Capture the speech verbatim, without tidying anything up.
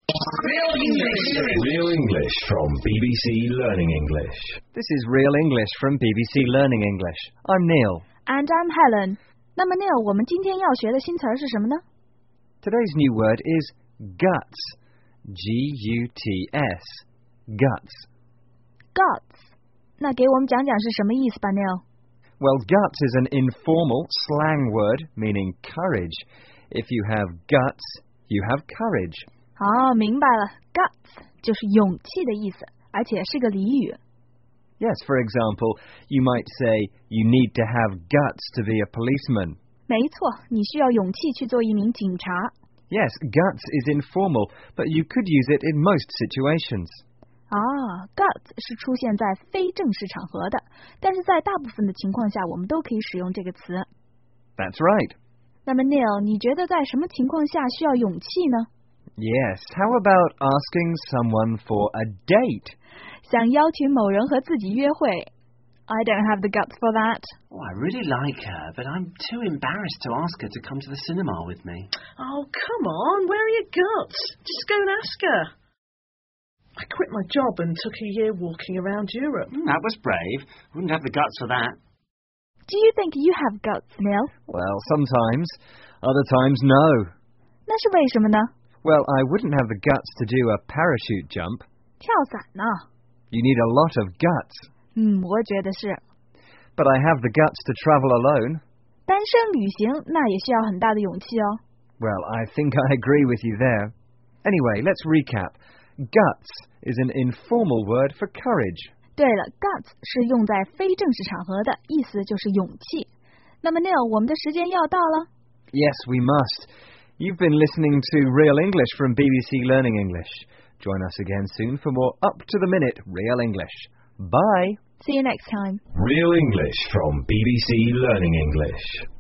Real English. Real English from B B C Learning English. This is Real English from B B C Learning English. I'm Neil. And I'm Helen. 那么 Neil, 我们今天要学的新词儿是什么呢？ Today's new word is guts. G U T S. Guts. Guts. 那给我们讲讲是什么意思吧 Neil? Well, guts is an informal slang word meaning courage. If you have guts, you have courage. 哦，明白了 Guts 就是勇气的意思，而且是个俚语。 Yes, for example, you might say, you need to have guts to be a policeman. 没错，你需要勇气去做一名警察。 Yes, guts is informal, but you could use it in most situations. 啊 Guts 是出现在非正式场合的，但是在大部分的情况下，我们都可以使用这个词。 That's right. 那么 Neil, 你觉得在什么情况下需要勇气呢？ Yes, how about asking someone for a date? 想邀请某人和自己约会。 I don't have the guts for that. Oh, I really like her, but I'm too embarrassed to ask her to come to the cinema with me. Oh, come on, where are your guts? Just go and ask her. I quit my job and took a year walking around Europe. Mm, that was brave. Wouldn't have the guts for that. Do you think you have guts, Neil? Well, sometimes. Other times, no. 那是为什么呢？ Well, I wouldn't have the guts to do a parachute jump. 跳伞呢？ You need a lot of guts. 嗯，我觉得是。 But I have the guts to travel alone. 单身旅行那也需要很大的勇气哦。 Well, I think I agree with you there. Anyway, let's recap. Guts is an informal word for courage. 对了 ，guts 是用在非正式场合的，意思就是勇气。那么 Neil, 我们的时间要到了。 Yes, we must. You've been listening to Real English from B B C Learning English. Join us again soon for more up-to-the-minute Real English. Bye! See you next time. Real English from B B C Learning English.